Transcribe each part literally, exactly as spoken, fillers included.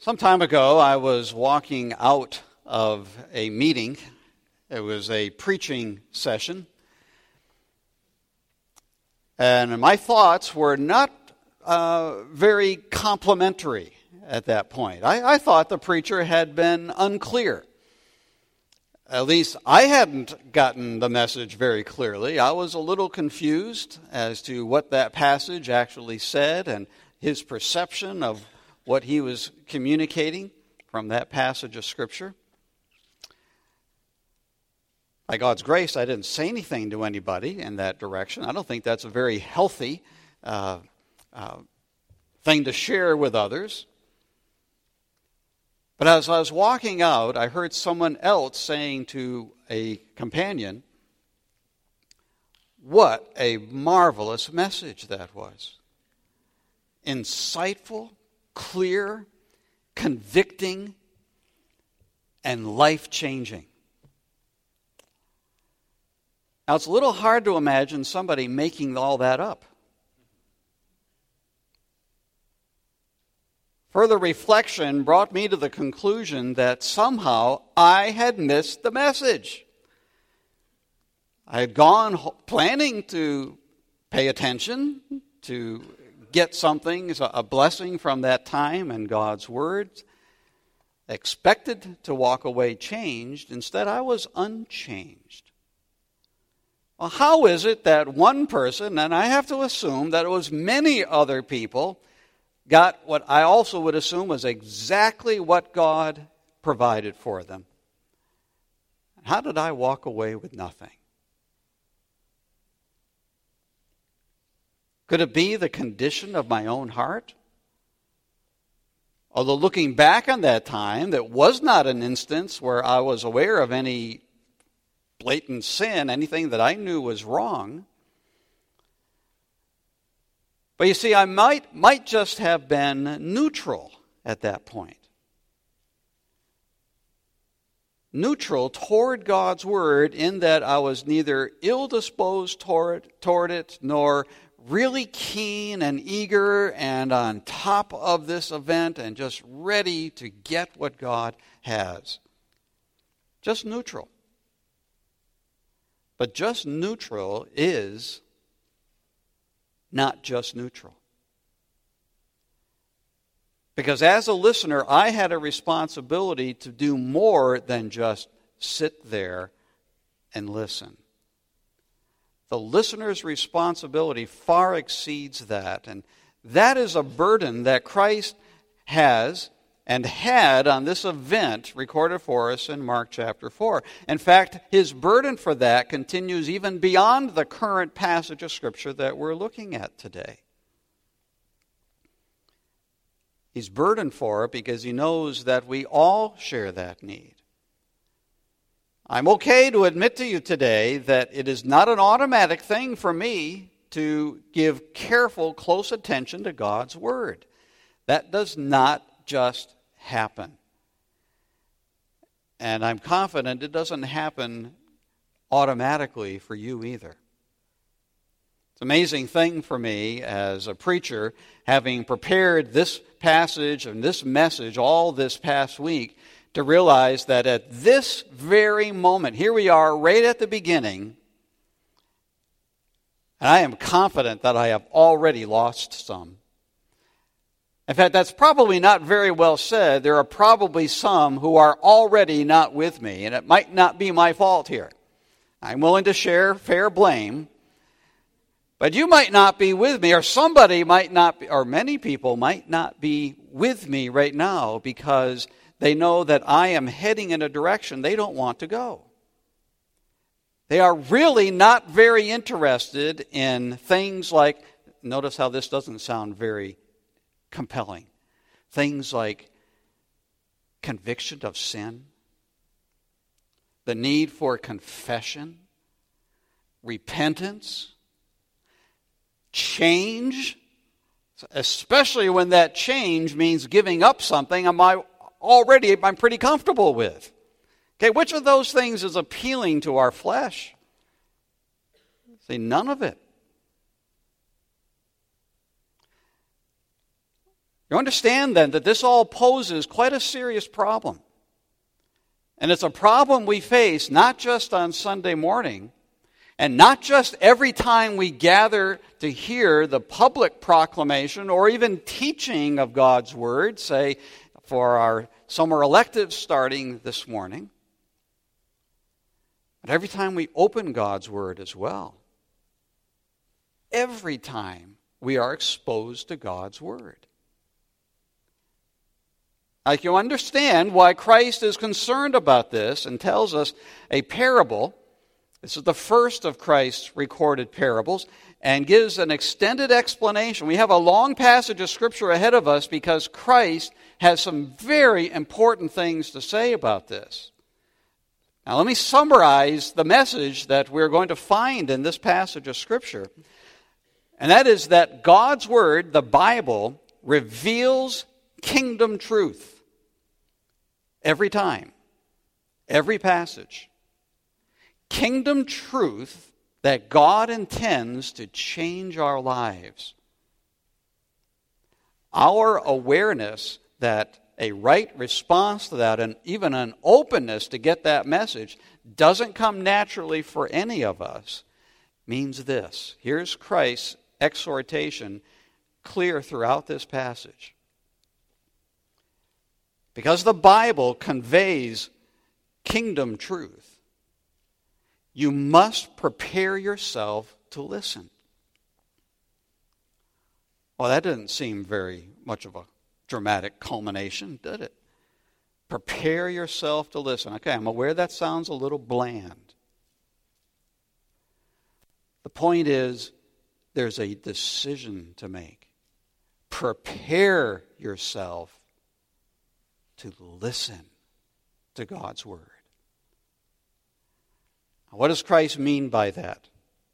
Some time ago, I was walking out of a meeting. It was a preaching session. And my thoughts were not uh, very complimentary at that point. I, I thought the preacher had been unclear. At least I hadn't gotten the message very clearly. I was a little confused as to what that passage actually said and his perception of what he was communicating from that passage of Scripture. By God's grace, I didn't say anything to anybody in that direction. I don't think that's a very healthy uh, uh, thing to share with others. But as I was walking out, I heard someone else saying to a companion, "What a marvelous message that was. Insightful, clear, convicting, and life-changing." Now, it's a little hard to imagine somebody making all that up. Further reflection brought me to the conclusion that somehow I had missed the message. I had gone planning to pay attention, to get something, a blessing from that time and God's Word, expected to walk away changed. Instead, I was unchanged. Well, how is it that one person, and I have to assume that it was many other people, got what I also would assume was exactly what God provided for them? How did I walk away with nothing? Could it be the condition of my own heart? Although looking back on that time, that was not an instance where I was aware of any blatant sin, anything that I knew was wrong. But you see, I might, might just have been neutral at that point. Neutral toward God's Word in that I was neither ill-disposed toward, toward it, nor really keen and eager and on top of this event and just ready to get what God has. Just neutral. But just neutral is not just neutral. Because as a listener, I had a responsibility to do more than just sit there and listen. The listener's responsibility far exceeds that. And that is a burden that Christ has and had on this event recorded for us in Mark chapter four. In fact, his burden for that continues even beyond the current passage of Scripture that we're looking at today. He's burdened for it because he knows that we all share that need. I'm okay to admit to you today that it is not an automatic thing for me to give careful, close attention to God's Word. That does not just happen. And I'm confident it doesn't happen automatically for you either. It's an amazing thing for me as a preacher, having prepared this passage and this message all this past week, to realize that at this very moment, here we are right at the beginning, and I am confident that I have already lost some. In fact, that's probably not very well said. There are probably some who are already not with me, and it might not be my fault here. I'm willing to share fair blame, but you might not be with me, or somebody might not be, or many people might not be with me right now because they know that I am heading in a direction they don't want to go. They are really not very interested in things like, notice how this doesn't sound very compelling, things like conviction of sin, the need for confession, repentance, change, especially when that change means giving up something am I already I'm pretty comfortable with. Okay, which of those things is appealing to our flesh? See, none of it. You understand then that this all poses quite a serious problem. And it's a problem we face not just on Sunday morning, and not just every time we gather to hear the public proclamation or even teaching of God's Word, say for our summer electives starting this morning, but every time we open God's Word as well. Every time we are exposed to God's Word. Like you understand why Christ is concerned about this and tells us a parable. This is the first of Christ's recorded parables and gives an extended explanation. We have a long passage of Scripture ahead of us because Christ has some very important things to say about this. Now let me summarize the message that we're going to find in this passage of Scripture. And that is that God's Word, the Bible, reveals kingdom truth. Every time. Every passage. Kingdom truth that God intends to change our lives. Our awareness that a right response to that and even an openness to get that message doesn't come naturally for any of us means this. Here's Christ's exhortation clear throughout this passage. Because the Bible conveys kingdom truth, you must prepare yourself to listen. Well, that didn't seem very much of a dramatic culmination, did it? Prepare yourself to listen. Okay, I'm aware that sounds a little bland. The point is, there's a decision to make. Prepare yourself to listen to God's Word. What does Christ mean by that?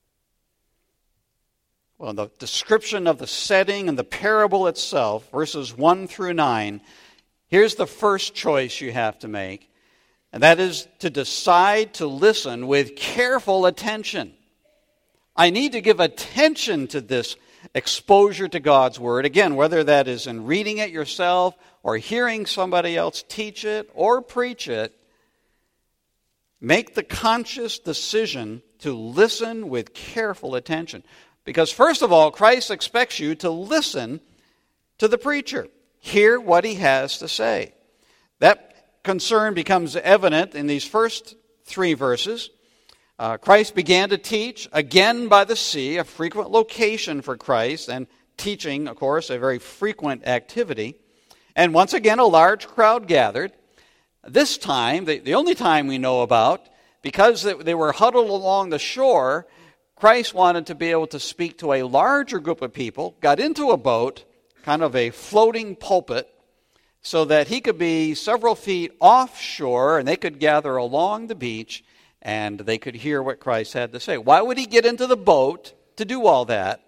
Well, in the description of the setting and the parable itself, verses one through nine, here's the first choice you have to make, and that is to decide to listen with careful attention. I need to give attention to this exposure to God's Word. Again, whether that is in reading it yourself or hearing somebody else teach it or preach it, make the conscious decision to listen with careful attention. Because first of all, Christ expects you to listen to the preacher. Hear what he has to say. That concern becomes evident in these first three verses. Uh, Christ began to teach, again by the sea, a frequent location for Christ, and teaching, of course, a very frequent activity. And once again, a large crowd gathered. This time, the, the only time we know about, because they were huddled along the shore, Christ wanted to be able to speak to a larger group of people, got into a boat, kind of a floating pulpit, so that he could be several feet offshore and they could gather along the beach and they could hear what Christ had to say. Why would he get into the boat to do all that?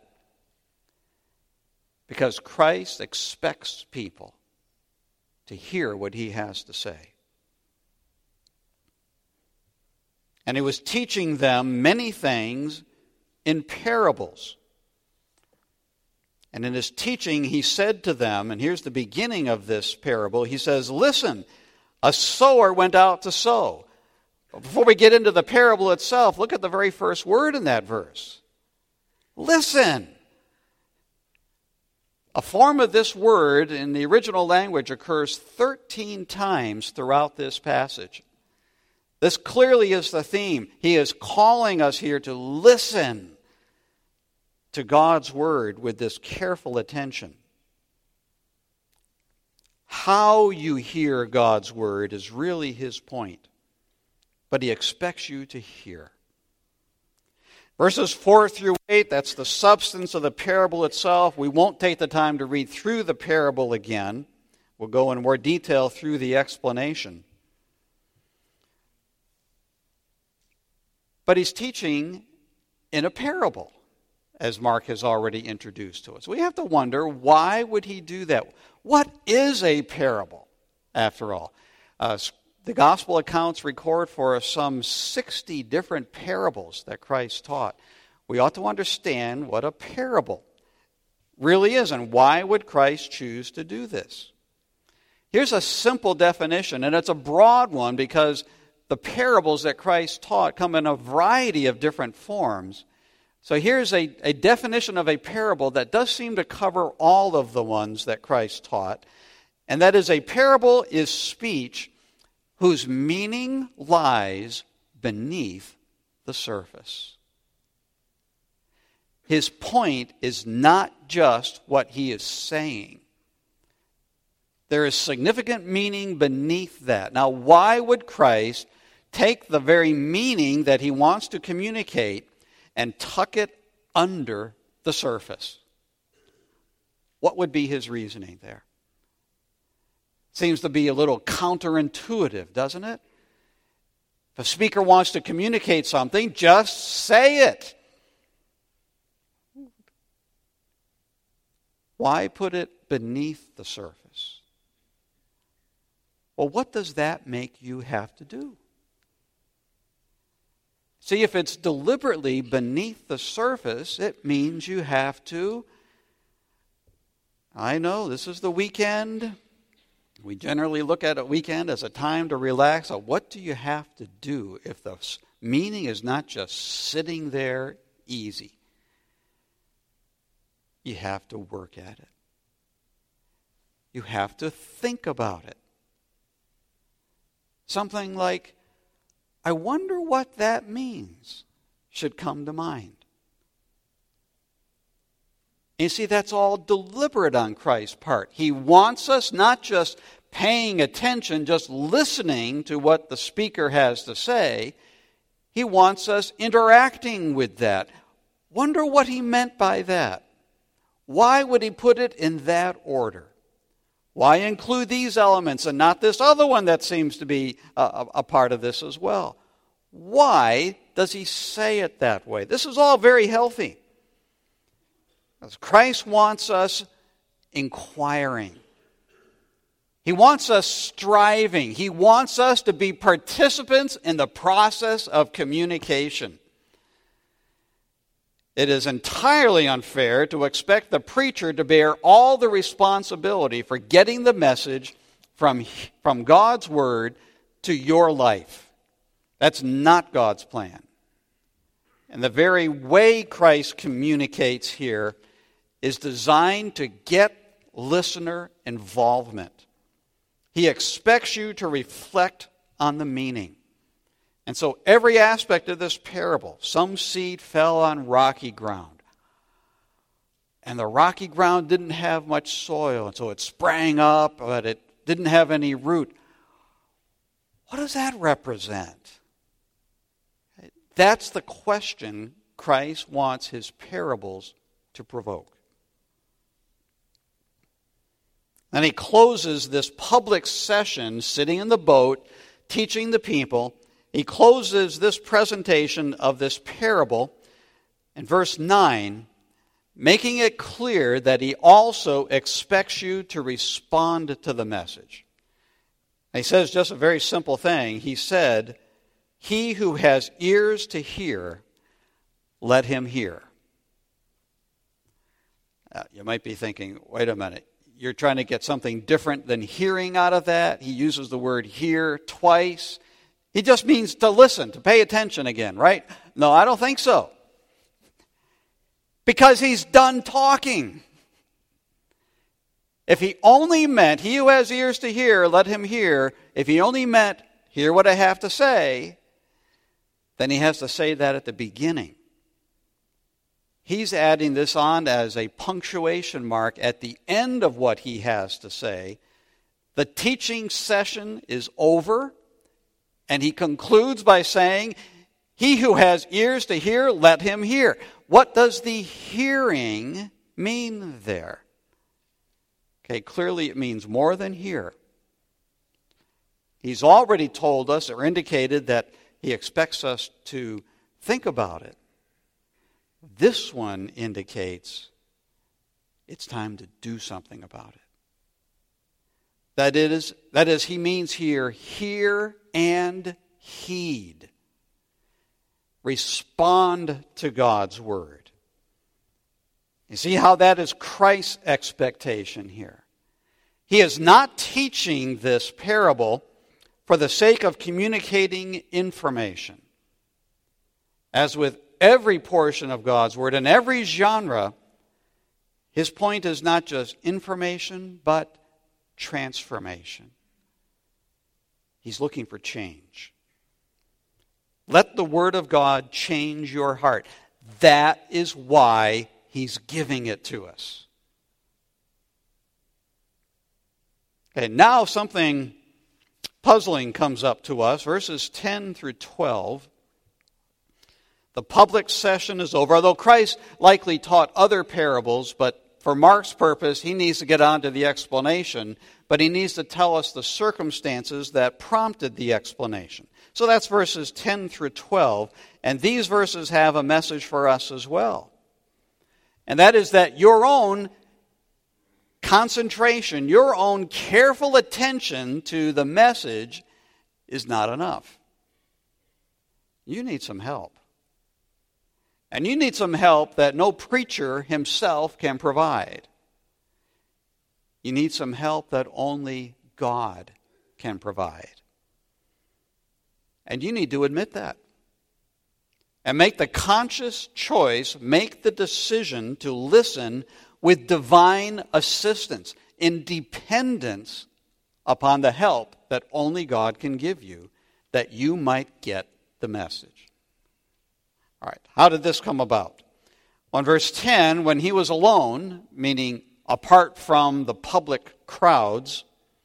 Because Christ expects people to hear what he has to say. And he was teaching them many things in parables. And in his teaching, he said to them, and here's the beginning of this parable, he says, "Listen, a sower went out to sow." Before we get into the parable itself, look at the very first word in that verse. Listen. A form of this word in the original language occurs thirteen times throughout this passage. This clearly is the theme. He is calling us here to listen to God's Word with this careful attention. How you hear God's Word is really his point. But he expects you to hear. Verses four through eight, that's the substance of the parable itself. We won't take the time to read through the parable again. We'll go in more detail through the explanation. But he's teaching in a parable, as Mark has already introduced to us. We have to wonder, why would he do that? What is a parable, after all? Uh, The gospel accounts record for us some sixty different parables that Christ taught. We ought to understand what a parable really is, and why would Christ choose to do this? Here's a simple definition, and it's a broad one because the parables that Christ taught come in a variety of different forms. So here's a, a definition of a parable that does seem to cover all of the ones that Christ taught, and that is, a parable is speech whose meaning lies beneath the surface. His point is not just what he is saying. There is significant meaning beneath that. Now, why would Christ take the very meaning that he wants to communicate and tuck it under the surface? What would be his reasoning there? Seems to be a little counterintuitive, doesn't it? If a speaker wants to communicate something, just say it. Why put it beneath the surface? Well, what does that make you have to do? See, if it's deliberately beneath the surface, it means you have to, I know this is the weekend. We generally look at a weekend as a time to relax. So what do you have to do if the meaning is not just sitting there easy? You have to work at it. You have to think about it. Something like, I wonder what that means, should come to mind. You see, that's all deliberate on Christ's part. He wants us not just paying attention, just listening to what the speaker has to say. He wants us interacting with that. Wonder what he meant by that. Why would he put it in that order? Why include these elements and not this other one that seems to be a, a part of this as well? Why does he say it that way? This is all very healthy. Because Christ wants us inquiring. He wants us striving. He wants us to be participants in the process of communication. It is entirely unfair to expect the preacher to bear all the responsibility for getting the message from, from God's Word to your life. That's not God's plan. And the very way Christ communicates here is designed to get listener involvement. He expects you to reflect on the meaning. And so every aspect of this parable, some seed fell on rocky ground. And the rocky ground didn't have much soil, and so it sprang up, but it didn't have any root. What does that represent? That's the question Christ wants his parables to provoke. And he closes this public session, sitting in the boat, teaching the people. He closes this presentation of this parable in verse nine, making it clear that he also expects you to respond to the message. And he says just a very simple thing. He said, "He who has ears to hear, let him hear." Now, you might be thinking, wait a minute, you're trying to get something different than hearing out of that? He uses the word hear twice. He just means to listen, to pay attention again, right? No, I don't think so. Because he's done talking. If he only meant, he who has ears to hear, let him hear. If he only meant, hear what I have to say, then he has to say that at the beginning. He's adding this on as a punctuation mark at the end of what he has to say. The teaching session is over. And he concludes by saying, he who has ears to hear, let him hear. What does the hearing mean there? Okay, clearly it means more than hear. He's already told us or indicated that he expects us to think about it. This one indicates it's time to do something about it. That is, that is, he means here, hear and heed. Respond to God's word. You see how that is Christ's expectation here. He is not teaching this parable for the sake of communicating information. As with every portion of God's Word, in every genre, his point is not just information, but transformation. He's looking for change. Let the Word of God change your heart. That is why he's giving it to us. Okay, now something puzzling comes up to us. Verses ten through twelve. The public session is over, although Christ likely taught other parables, but for Mark's purpose, he needs to get on to the explanation, but he needs to tell us the circumstances that prompted the explanation. So that's verses ten through twelve, and these verses have a message for us as well. And that is that your own concentration, your own careful attention to the message is not enough. You need some help. And you need some help that no preacher himself can provide. You need some help that only God can provide. And you need to admit that. And make the conscious choice, make the decision to listen with divine assistance, in dependence upon the help that only God can give you, that you might get the message. All right, how did this come about? On verse ten, when he was alone, meaning apart from the public crowds,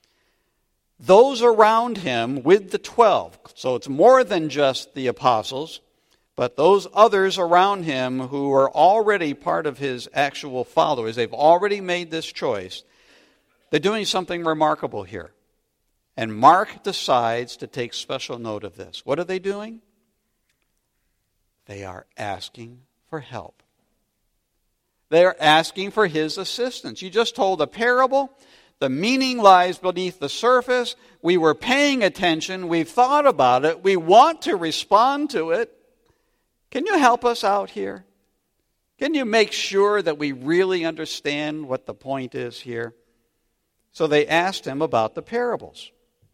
those around him with the twelve, so it's more than just the apostles, but those others around him who are already part of his actual followers, they've already made this choice, they're doing something remarkable here. And Mark decides to take special note of this. What are they doing? They are asking for help. They are asking for his assistance. You just told a parable. The meaning lies beneath the surface. We were paying attention. We've thought about it. We want to respond to it. Can you help us out here? Can you make sure that we really understand what the point is here? So they asked him about the parables.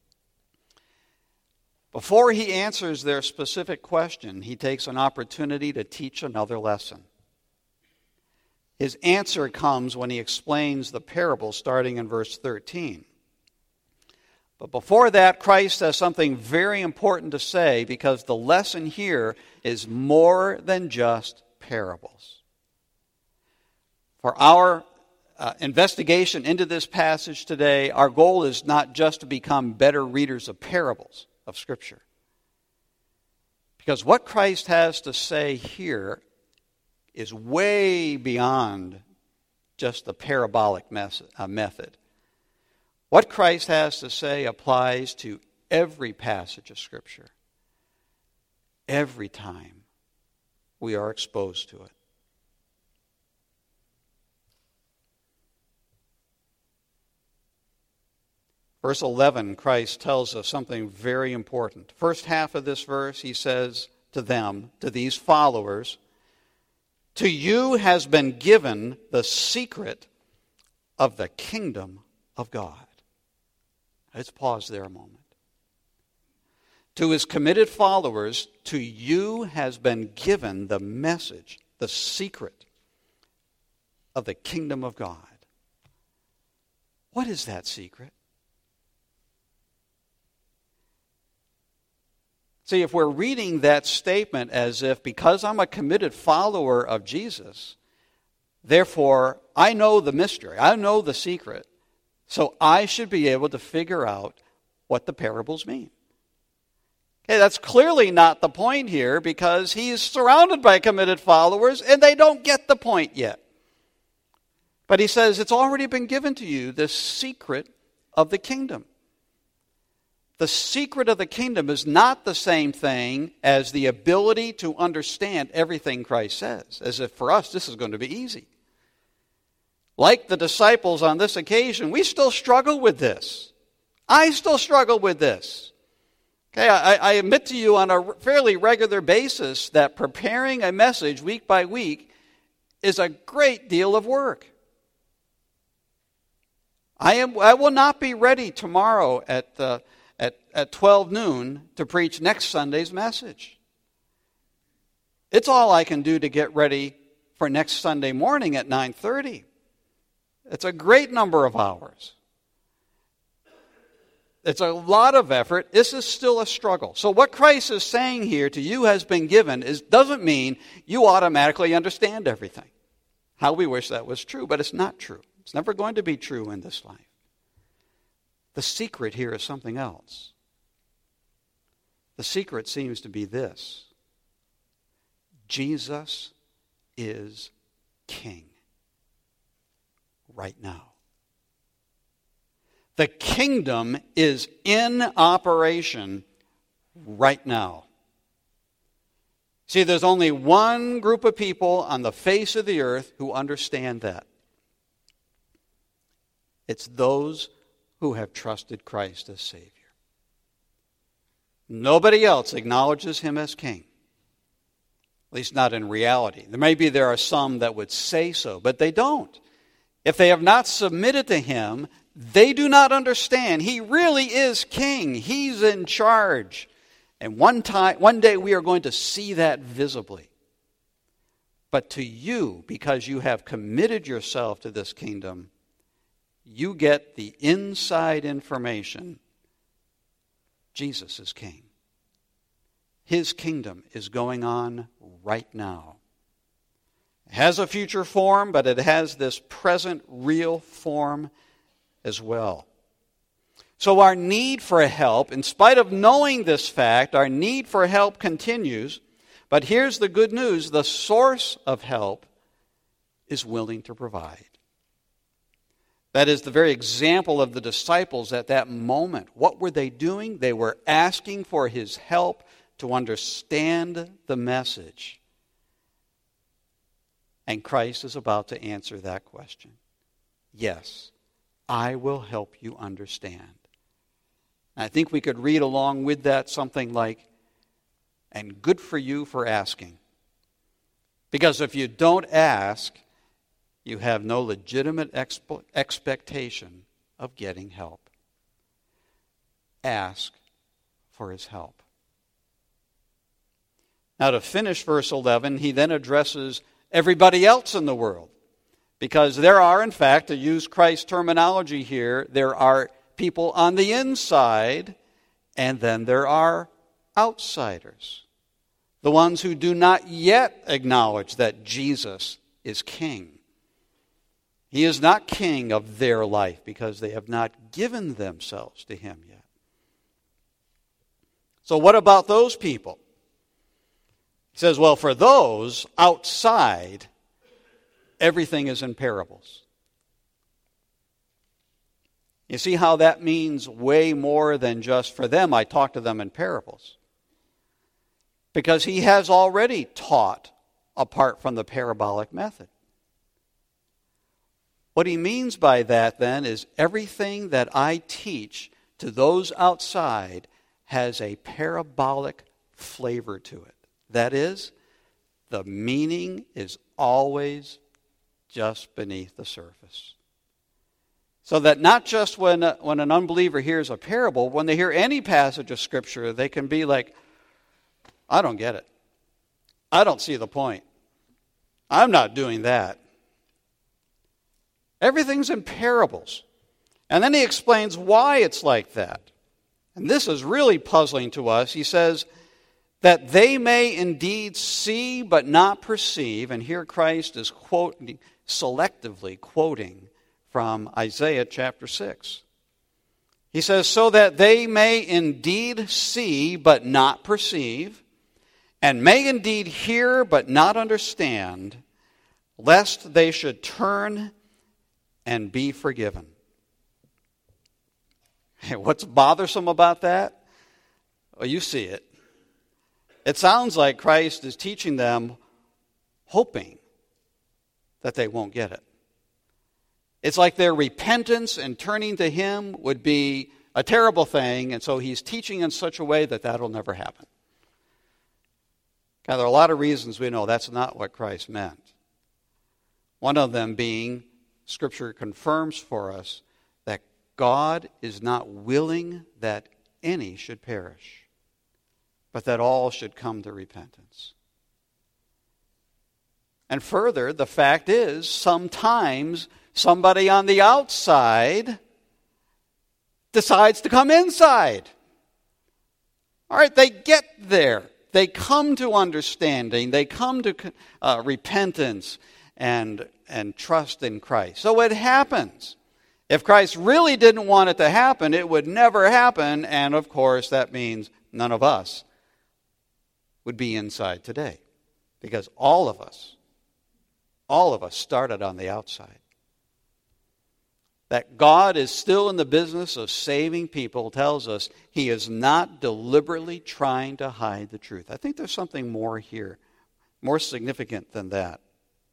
Before he answers their specific question, he takes an opportunity to teach another lesson. His answer comes when he explains the parable starting in verse thirteen. But before that, Christ has something very important to say, because the lesson here is more than just parables. For our uh, investigation into this passage today, our goal is not just to become better readers of parables of Scripture. Because what Christ has to say here is way beyond just the parabolic method. What Christ has to say applies to every passage of Scripture, every time we are exposed to it. Verse eleven, Christ tells us something very important. First half of this verse, he says to them, to these followers, "To you has been given the secret of the kingdom of God." Let's pause there a moment. To his committed followers, to you has been given the message, the secret of the kingdom of God. What is that secret? See, if we're reading that statement as if, because I'm a committed follower of Jesus, therefore I know the mystery, I know the secret, so I should be able to figure out what the parables mean. Okay, that's clearly not the point here, because he's surrounded by committed followers and they don't get the point yet. But he says it's already been given to you, the secret of the kingdom. The secret of the kingdom is not the same thing as the ability to understand everything Christ says, as if for us this is going to be easy. Like the disciples on this occasion, we still struggle with this. I still struggle with this. Okay, I, I admit to you on a fairly regular basis that preparing a message week by week is a great deal of work. I am. I will not be ready tomorrow at the, at at twelve noon to preach next Sunday's message. It's all I can do to get ready for next Sunday morning at nine thirty. It's a great number of hours. It's a lot of effort. This is still a struggle. So what Christ is saying here to you has been given is doesn't mean you automatically understand everything. How we wish that was true, but it's not true. It's never going to be true in this life. The secret here is something else. The secret seems to be this: Jesus is King right now. The kingdom is in operation right now. See, there's only one group of people on the face of the earth who understand that. It's those who have trusted Christ as Savior. Nobody else acknowledges Him as King. At least not in reality. Maybe there are some that would say so, but they don't. If they have not submitted to Him, they do not understand. He really is King. He's in charge. And one time, one day we are going to see that visibly. But to you, because you have committed yourself to this kingdom, you get the inside information. Jesus is King. His kingdom is going on right now. It has a future form, but it has this present real form as well. So our need for help, in spite of knowing this fact, our need for help continues. But here's the good news: the source of help is willing to provide. That is the very example of the disciples at that moment. What were they doing? They were asking for His help to understand the message. And Christ is about to answer that question. Yes, I will help you understand. I think we could read along with that something like, and good for you for asking. Because if you don't ask, you have no legitimate expe- expectation of getting help. Ask for His help. Now, to finish verse eleven, he then addresses everybody else in the world. Because there are, in fact, to use Christ's terminology here, there are people on the inside, and then there are outsiders. The ones who do not yet acknowledge that Jesus is King. He is not King of their life because they have not given themselves to Him yet. So what about those people? He says, well, for those outside, everything is in parables. You see how that means way more than just for them, I talk to them in parables. Because He has already taught apart from the parabolic method. What he means by that then is everything that I teach to those outside has a parabolic flavor to it. That is, the meaning is always just beneath the surface. So that not just when, uh, when an unbeliever hears a parable, when they hear any passage of Scripture, they can be like, I don't get it. I don't see the point. I'm not doing that. Everything's in parables. And then he explains why it's like that. And this is really puzzling to us. He says that they may indeed see but not perceive. And here Christ is quoting, selectively quoting from Isaiah chapter six. He says, so that they may indeed see but not perceive, and may indeed hear but not understand, lest they should turn and be forgiven. What's bothersome about that? Well, you see it. It sounds like Christ is teaching them, hoping that they won't get it. It's like their repentance and turning to Him would be a terrible thing, and so He's teaching in such a way that that'll never happen. Now, there are a lot of reasons we know that's not what Christ meant. One of them being, Scripture confirms for us that God is not willing that any should perish, but that all should come to repentance. And further, the fact is, sometimes somebody on the outside decides to come inside. All right, they get there. They come to understanding. They come to uh, repentance and, and trust in Christ. So it happens. If Christ really didn't want it to happen, it would never happen. And of course, that means none of us would be inside today. Because all of us, all of us started on the outside. That God is still in the business of saving people tells us He is not deliberately trying to hide the truth. I think there's something more here, more significant than that.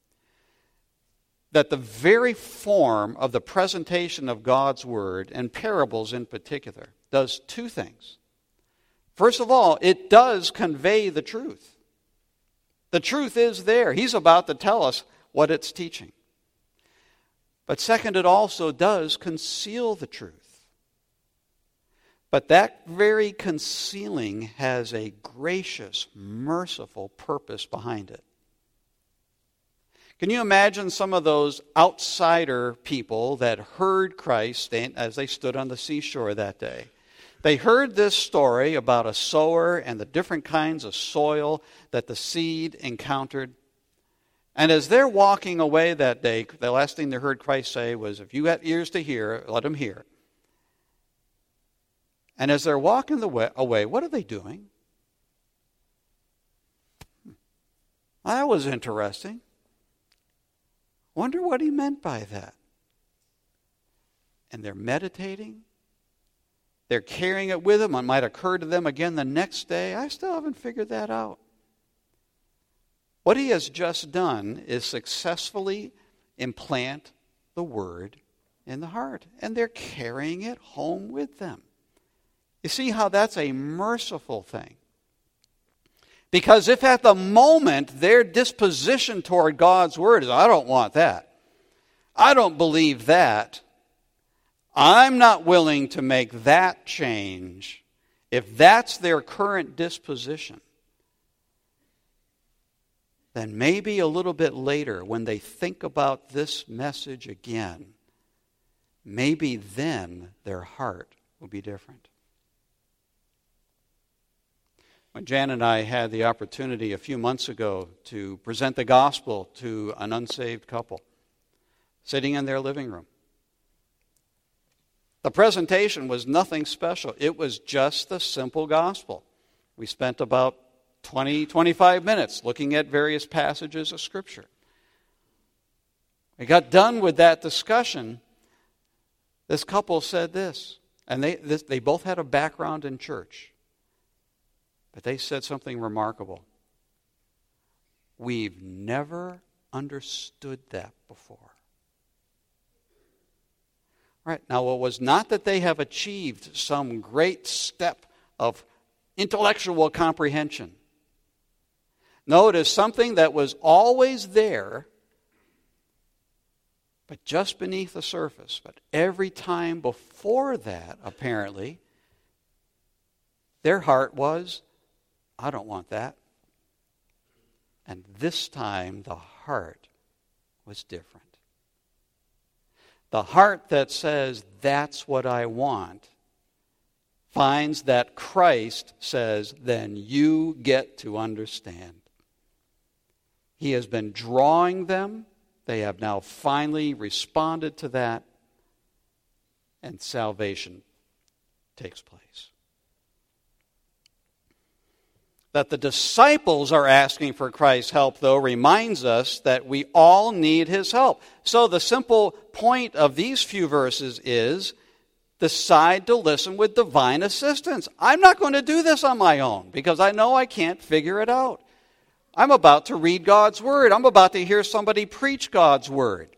That the very form of the presentation of God's Word, and parables in particular, does two things. First of all, it does convey the truth. The truth is there. He's about to tell us what it's teaching. But second, it also does conceal the truth. But that very concealing has a gracious, merciful purpose behind it. Can you imagine some of those outsider people that heard Christ as they stood on the seashore that day? They heard this story about a sower and the different kinds of soil that the seed encountered. And as they're walking away that day, the last thing they heard Christ say was, if you have ears to hear, let them hear. And as they're walking the way, away, what are they doing? That was interesting. Wonder what he meant by that. And they're meditating. They're carrying it with them. It might occur to them again the next day. I still haven't figured that out. What he has just done is successfully implant the Word in the heart. And they're carrying it home with them. You see how that's a merciful thing. Because if at the moment their disposition toward God's Word is, I don't want that. I don't believe that. I'm not willing to make that change. If that's their current disposition, then maybe a little bit later, when they think about this message again, maybe then their heart will be different. When Jan and I had the opportunity a few months ago to present the gospel to an unsaved couple, sitting in their living room, the presentation was nothing special. It was just the simple gospel. We spent about twenty, twenty-five minutes looking at various passages of Scripture. We got done with that discussion. This couple said this, and they, this, they both had a background in church. But they said something remarkable. We've never understood that before. Right. Now, it was not that they have achieved some great step of intellectual comprehension. No, it is something that was always there, but just beneath the surface. But every time before that, apparently, their heart was, I don't want that. And this time, the heart was different. The heart that says, that's what I want, finds that Christ says, then you get to understand. He has been drawing them. They have now finally responded to that, and salvation takes place. That the disciples are asking for Christ's help, though, reminds us that we all need His help. So the simple point of these few verses is, decide to listen with divine assistance. I'm not going to do this on my own because I know I can't figure it out. I'm about to read God's Word. I'm about to hear somebody preach God's Word.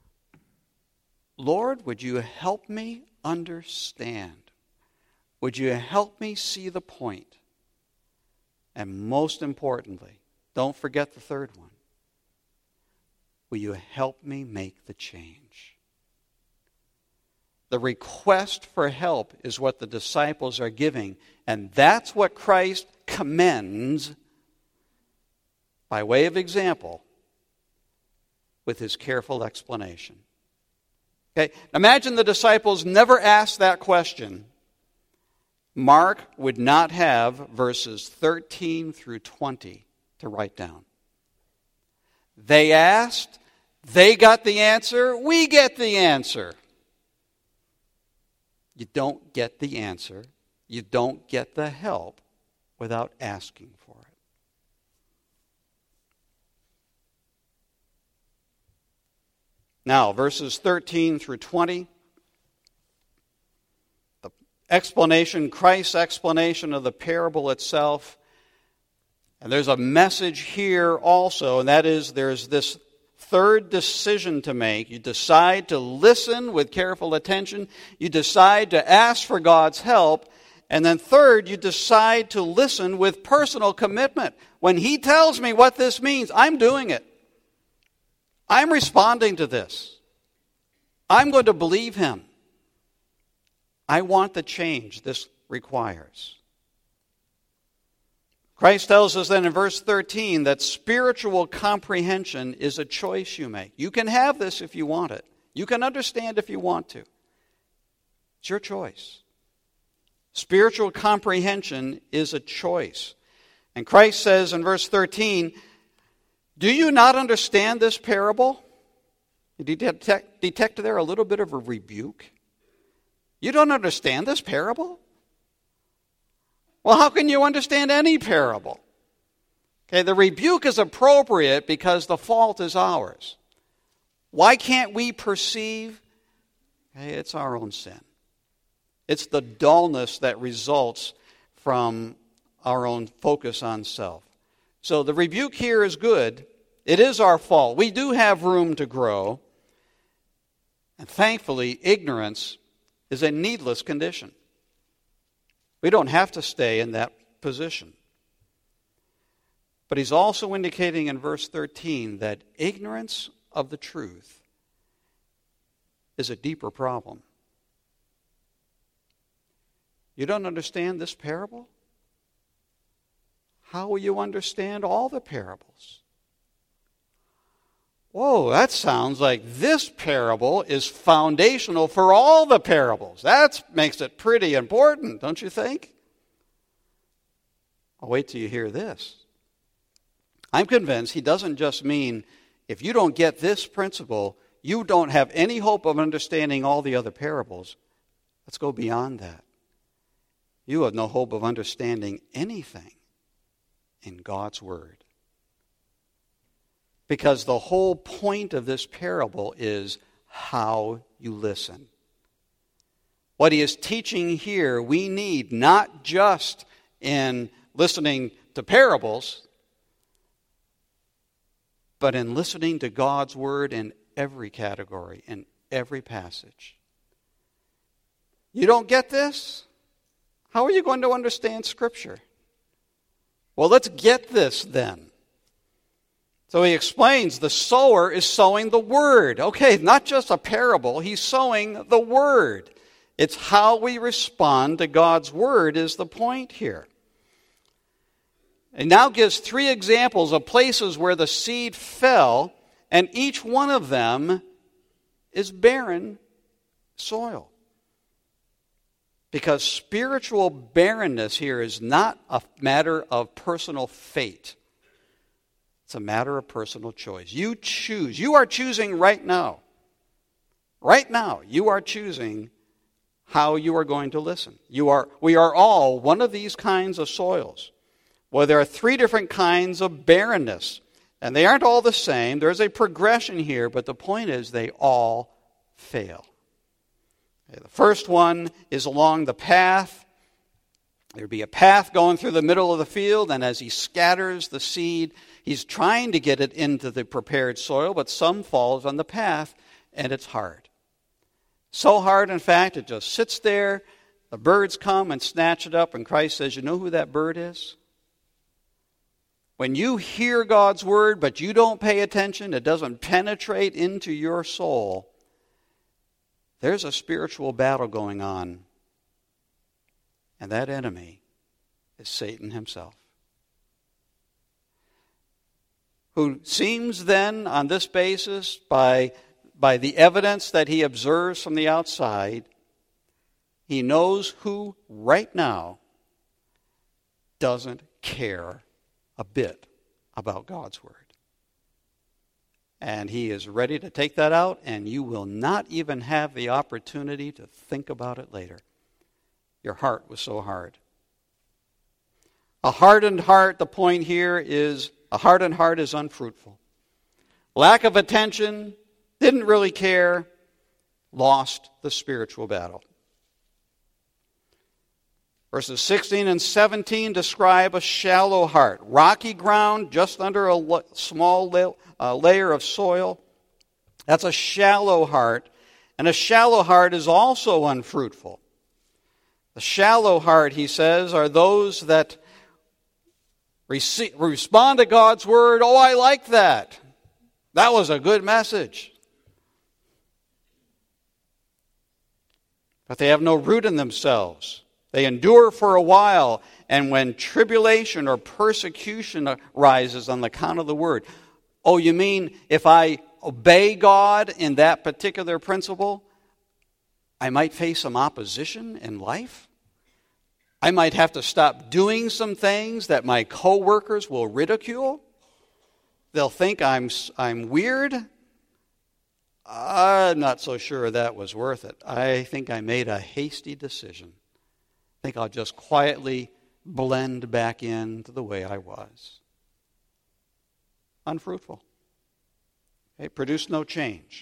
Lord, would you help me understand? Would you help me see the point? And most importantly, don't forget the third one. will you help me make the change? The request for help is what the disciples are giving, and that's what Christ commends by way of example with his careful explanation. Okay, imagine the disciples never asked that question. Mark would not have verses thirteen through twenty to write down. They asked, they got the answer, we get the answer. You don't get the answer, you don't get the help without asking for it. Now, verses thirteen through twenty, the explanation, Christ's explanation of the parable itself. And there's a message here also, and that is there's this third decision to make. You decide to listen with careful attention. You decide to ask for God's help. And then third, you decide to listen with personal commitment. When he tells me what this means, I'm doing it. I'm responding to this. I'm going to believe him. I want the change this requires. Christ tells us then in verse thirteen that spiritual comprehension is a choice you make. You can have this if you want it. You can understand if you want to. It's your choice. Spiritual comprehension is a choice. And Christ says in verse thirteen, do you not understand this parable? Did you detect, detect there a little bit of a rebuke? You don't understand this parable? Well, how can you understand any parable? Okay, the rebuke is appropriate because the fault is ours. Why can't we perceive? Okay, it's our own sin. It's the dullness that results from our own focus on self. So the rebuke here is good. It is our fault. We do have room to grow. And thankfully, ignorance is a needless condition. We don't have to stay in that position. But he's also indicating in verse thirteen that ignorance of the truth is a deeper problem. You don't understand this parable? How will you understand all the parables? Whoa, that sounds like this parable is foundational for all the parables. That makes it pretty important, don't you think? I'll wait till you hear this. I'm convinced he doesn't just mean if you don't get this principle, you don't have any hope of understanding all the other parables. Let's go beyond that. You have no hope of understanding anything in God's Word. Because the whole point of this parable is how you listen. What he is teaching here, we need not just in listening to parables, but in listening to God's Word in every category, in every passage. You don't get this? How are you going to understand Scripture? Well, let's get this then. So he explains the sower is sowing the Word. Okay, not just a parable, he's sowing the Word. It's how we respond to God's Word is the point here. And now gives three examples of places where the seed fell, and each one of them is barren soil. Because spiritual barrenness here is not a matter of personal fate. It's a matter of personal choice. You choose. You are choosing right now. Right now, you are choosing how you are going to listen. You are. We are all one of these kinds of soils. Well, there are three different kinds of barrenness. And they aren't all the same. There's a progression here, but the point is they all fail. Okay, the first one is along the path. There'd be a path going through the middle of the field, and as he scatters the seed, he's trying to get it into the prepared soil, but some falls on the path, and it's hard. So hard, in fact, it just sits there. The birds come and snatch it up, and Christ says, you know who that bird is? When you hear God's word, but you don't pay attention, it doesn't penetrate into your soul, there's a spiritual battle going on. And that enemy is Satan himself, who seems then, on this basis, by, by the evidence that he observes from the outside, he knows who right now doesn't care a bit about God's word. And he is ready to take that out, and you will not even have the opportunity to think about it later. Your heart was so hard. A hardened heart, the point here is, a hardened heart is unfruitful. Lack of attention, didn't really care, lost the spiritual battle. Verses sixteen and seventeen describe a shallow heart. Rocky ground just under a small layer of soil. That's a shallow heart. And a shallow heart is also unfruitful. The shallow heart, he says, are those that receive, respond to God's word. Oh, I like that. That was a good message. But they have no root in themselves. They endure for a while, and when tribulation or persecution arises on the account of the word, oh, you mean if I obey God in that particular principle, I might face some opposition in life? I might have to stop doing some things that my coworkers will ridicule? They'll think I'm, I'm weird? I'm not so sure that was worth it. I think I made a hasty decision. I think I'll just quietly blend back into the way I was. Unfruitful. It produced no change.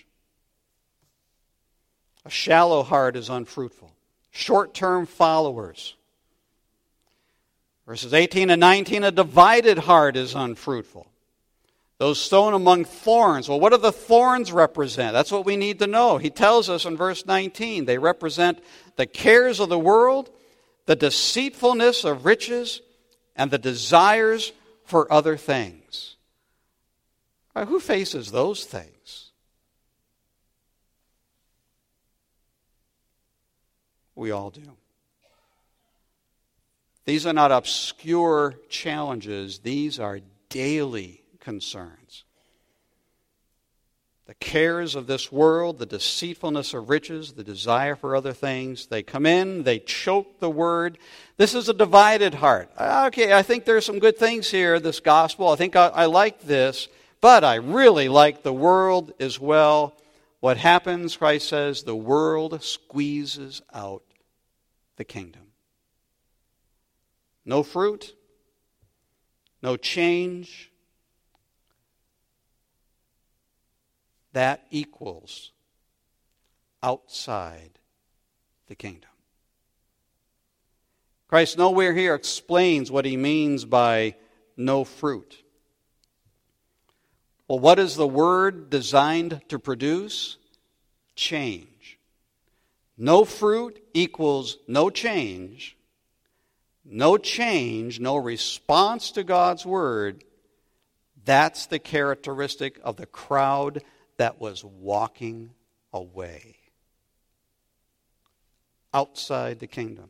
A shallow heart is unfruitful. Short-term followers. Verses eighteen and nineteen, a divided heart is unfruitful. Those sown among thorns. Well, what do the thorns represent? That's what we need to know. He tells us in verse nineteen, they represent the cares of the world, the deceitfulness of riches, and the desires for other things. Right, who faces those things? We all do. These are not obscure challenges. These are daily concerns. The cares of this world, the deceitfulness of riches, the desire for other things, they come in, they choke the word. This is a divided heart. Okay, I think there's some good things here, this gospel. I think I, I like this, but I really like the world as well. What happens, Christ says, the world squeezes out the kingdom. No fruit, no change. That equals outside the kingdom. Christ nowhere here explains what he means by no fruit. Well, what is the word designed to produce? Change. No fruit equals no change. No change, no response to God's word. That's the characteristic of the crowd that was walking away. Outside the kingdom.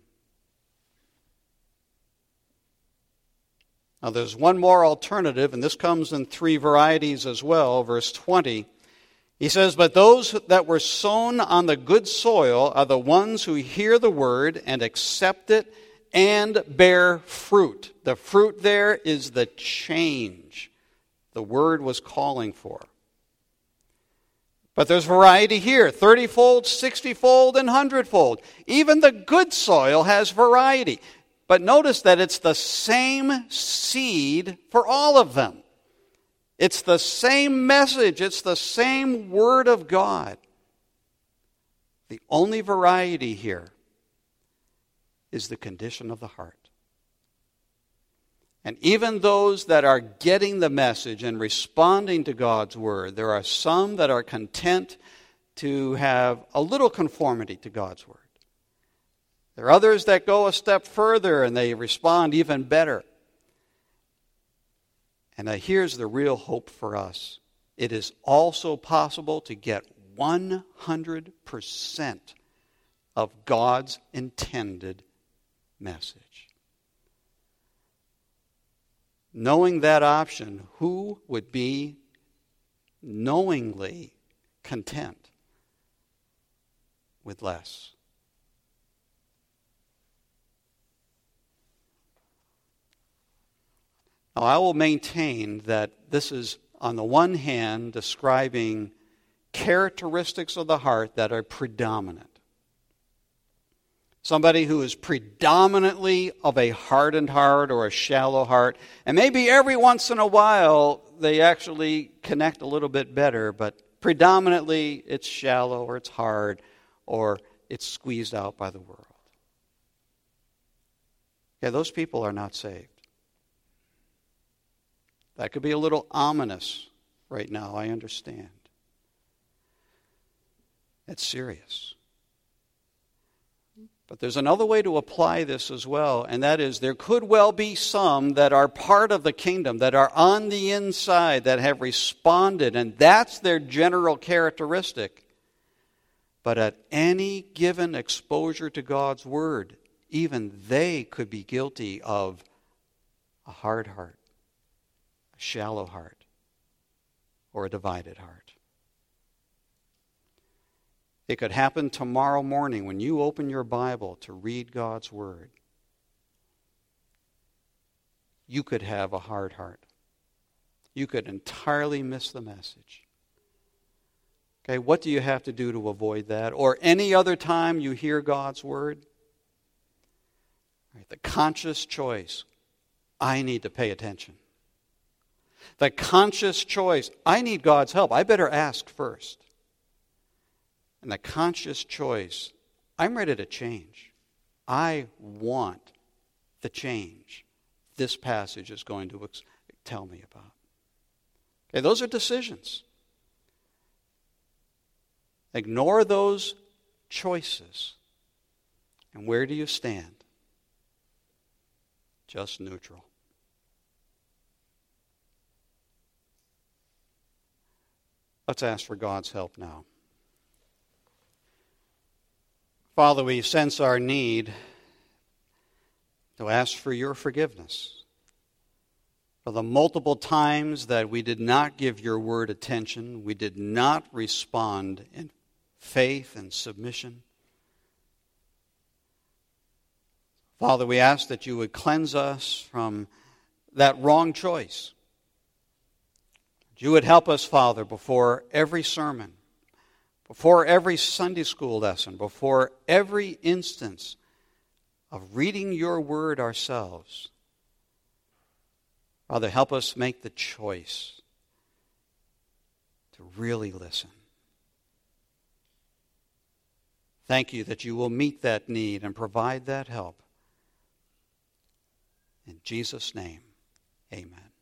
Now there's one more alternative, and this comes in three varieties as well. Verse twenty, he says, but those that were sown on the good soil are the ones who hear the word and accept it and bear fruit. The fruit there is the change the word was calling for. But there's variety here, thirty-fold, sixty-fold, and one hundred-fold. Even the good soil has variety. But notice that it's the same seed for all of them. It's the same message. It's the same word of God. The only variety here is the condition of the heart. And even those that are getting the message and responding to God's word, there are some that are content to have a little conformity to God's word. There are others that go a step further and they respond even better. And here's the real hope for us. It is also possible to get one hundred percent of God's intended message. Knowing that option, who would be knowingly content with less? Now, I will maintain that this is, on the one hand, describing characteristics of the heart that are predominant. Somebody who is predominantly of a hardened heart or a shallow heart, and maybe every once in a while they actually connect a little bit better, but predominantly it's shallow or it's hard or it's squeezed out by the world. Okay, those people are not saved. That could be a little ominous right now, I understand. It's serious. But there's another way to apply this as well, and that is there could well be some that are part of the kingdom, that are on the inside, that have responded, and that's their general characteristic. But at any given exposure to God's Word, even they could be guilty of a hard heart, a shallow heart, or a divided heart. It could happen tomorrow morning when you open your Bible to read God's Word. You could have a hard heart. You could entirely miss the message. Okay, what do you have to do to avoid that? Or any other time you hear God's Word? Right, the conscious choice, I need to pay attention. The conscious choice, I need God's help. I better ask first. And the conscious choice, I'm ready to change. I want the change this passage is going to ex- tell me about. Okay, those are decisions. Ignore those choices. And where do you stand? Just neutral. Let's ask for God's help now. Father, we sense our need to ask for your forgiveness for the multiple times that we did not give your word attention, we did not respond in faith and submission. Father, we ask that you would cleanse us from that wrong choice. You would help us, Father, before every sermon, before every Sunday school lesson, before every instance of reading your word ourselves. Father, help us make the choice to really listen. Thank you that you will meet that need and provide that help. In Jesus' name, amen.